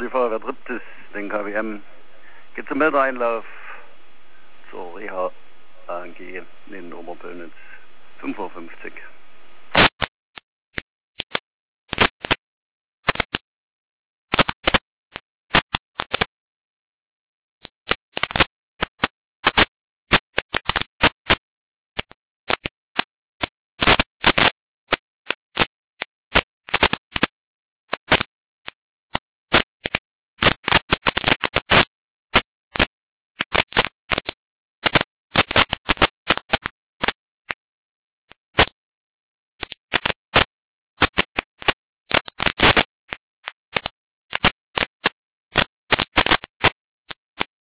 Feuerwehr Triptis, den KWM, geht zum Meldeeinlauf zur Reha ANG in Oberböllnitz, 5:50 Uhr.